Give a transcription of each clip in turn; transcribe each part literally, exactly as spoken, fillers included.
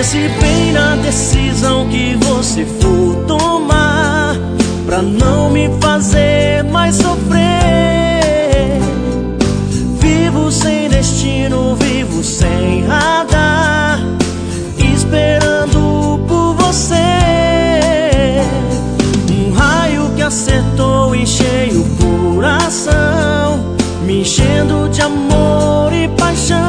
Pense bem na decisão que você for tomar, pra não me fazer mais sofrer. Vivo sem destino, vivo sem radar, esperando por você. Um raio que acertou em cheio o coração, me enchendo de amor e paixão.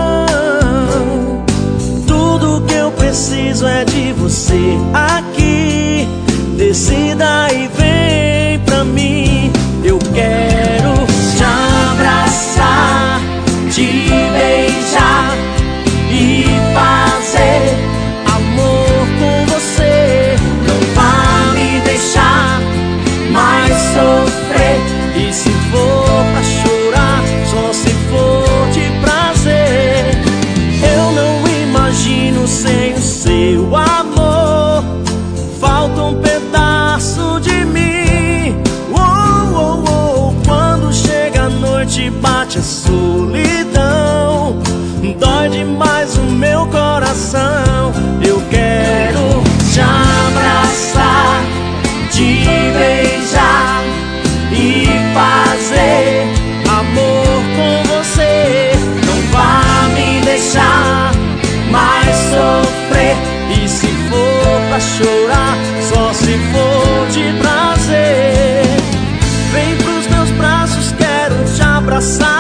Tudo que eu preciso é de você aqui. Decida e vem pra mim. Eu quero te abraçar, te beijar e fazer amor com você. Não vá me deixar mais sofrer. E se for pra chorar, só se for de prazer. Eu não imagino sem o seu amor. Falta um pedaço de mim. Oh, oh, oh. Quando chega a noite, bate a solidão, dói demais o meu coração. Eu quero te abraçar, te beijar e fazer amor com você. Não vá me deixar mais sofrer. E se for pra chorar, só se for de prazer. Vem pros meus braços, quero te abraçar.